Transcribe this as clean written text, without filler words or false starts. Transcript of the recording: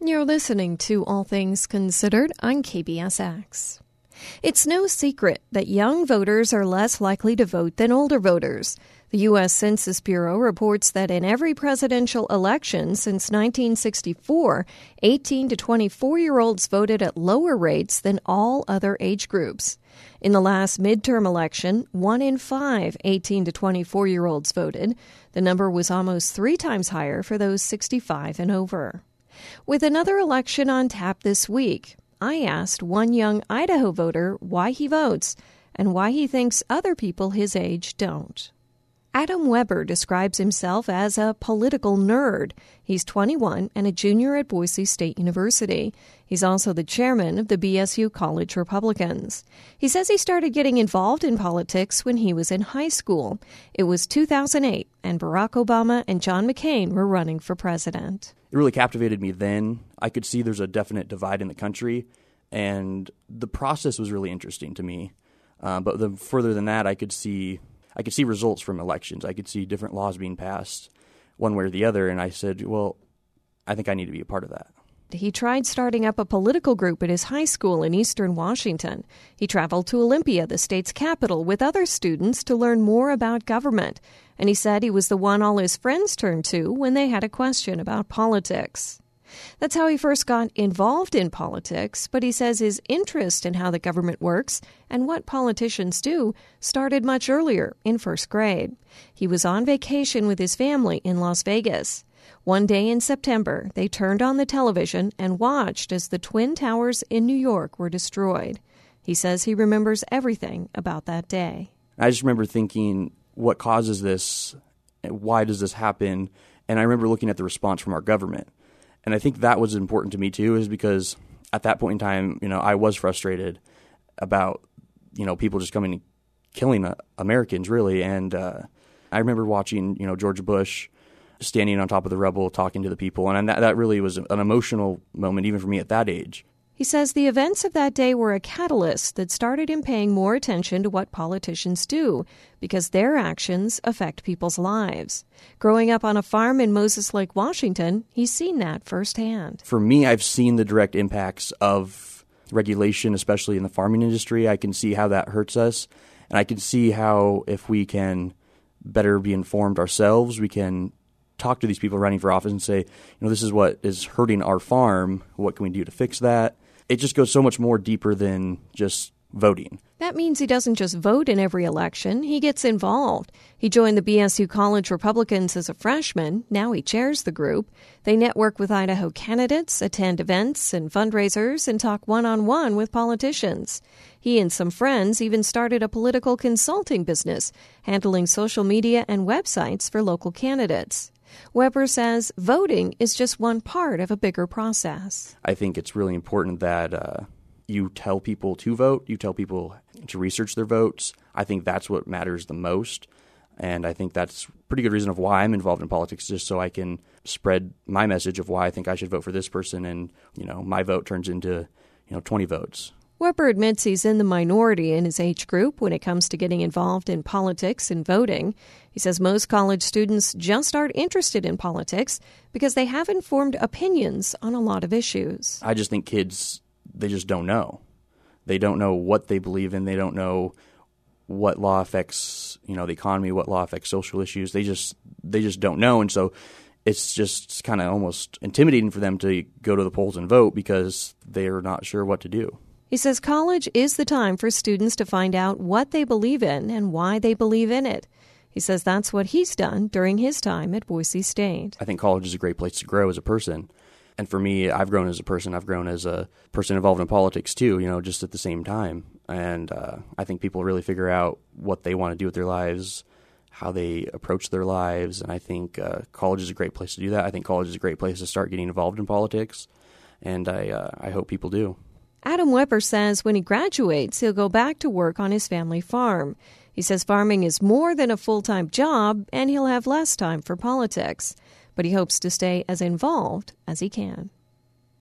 You're listening to All Things Considered on KBSX. It's no secret that young voters are less likely to vote than older voters. The U.S. Census Bureau reports that in every presidential election since 1964, 18 to 24-year-olds voted at lower rates than all other age groups. In the last midterm election, 1 in 5 18 to 24-year-olds voted. The number was almost 3 times higher for those 65 and over. With another election on tap this week, I asked one young Idaho voter why he votes and why he thinks other people his age don't. Adam Weber describes himself as a political nerd. He's 21 and a junior at Boise State University. He's also the chairman of the BSU College Republicans. He says he started getting involved in politics when he was in high school. It was 2008, and Barack Obama and John McCain were running for president. It really captivated me then. I could see there's a definite divide in the country, and the process was really interesting to me. But further than that, I could see results from elections. I could see different laws being passed one way or the other, and I said, well, I think I need to be a part of that. He tried starting up a political group at his high school in eastern Washington. He traveled to Olympia, the state's capital, with other students to learn more about government. And he said he was the one all his friends turned to when they had a question about politics. That's how he first got involved in politics, but he says his interest in how the government works and what politicians do started much earlier, in first grade. He was on vacation with his family in Las Vegas. One day in September, they turned on the television and watched as the Twin Towers in New York were destroyed. He says he remembers everything about that day. I just remember thinking, what causes this? Why does this happen? And I remember looking at the response from our government. And I think that was important to me, too, is because at that point in time, I was frustrated about, people just coming and killing Americans, really. And I remember watching, George Bush standing on top of the rubble, talking to the people. And that really was an emotional moment, even for me at that age. He says the events of that day were a catalyst that started him paying more attention to what politicians do, because their actions affect people's lives. Growing up on a farm in Moses Lake, Washington, he's seen that firsthand. For me, I've seen the direct impacts of regulation, especially in the farming industry. I can see how that hurts us, and I can see how if we can better be informed ourselves, we can talk to these people running for office and say, this is what is hurting our farm. What can we do to fix that? It just goes so much more deeper than just voting. That means he doesn't just vote in every election, he gets involved. He joined the BSU College Republicans as a freshman. Now he chairs the group. They network with Idaho candidates, attend events and fundraisers, and talk one-on-one with politicians. He and some friends even started a political consulting business, handling social media and websites for local candidates. Weber says voting is just one part of a bigger process. I think it's really important that you tell people to vote, you tell people to research their votes. I think that's what matters the most, and I think that's a pretty good reason of why I'm involved in politics, just so I can spread my message of why I think I should vote for this person, and my vote turns into 20 votes. Weber admits he's in the minority in his age group when it comes to getting involved in politics and voting. He says most college students just aren't interested in politics because they have informed opinions on a lot of issues. I just think kids, they just don't know. They don't know what they believe in. They don't know what law affects, the economy, what law affects social issues. They just don't know. And so it's just kind of almost intimidating for them to go to the polls and vote because they're not sure what to do. He says college is the time for students to find out what they believe in and why they believe in it. He says that's what he's done during his time at Boise State. I think college is a great place to grow as a person. And for me, I've grown as a person. I've grown as a person involved in politics too, just at the same time. And I think people really figure out what they want to do with their lives, how they approach their lives. And I think college is a great place to do that. I think college is a great place to start getting involved in politics. And I hope people do. Adam Weber says when he graduates, he'll go back to work on his family farm. He says farming is more than a full-time job, and he'll have less time for politics. But he hopes to stay as involved as he can.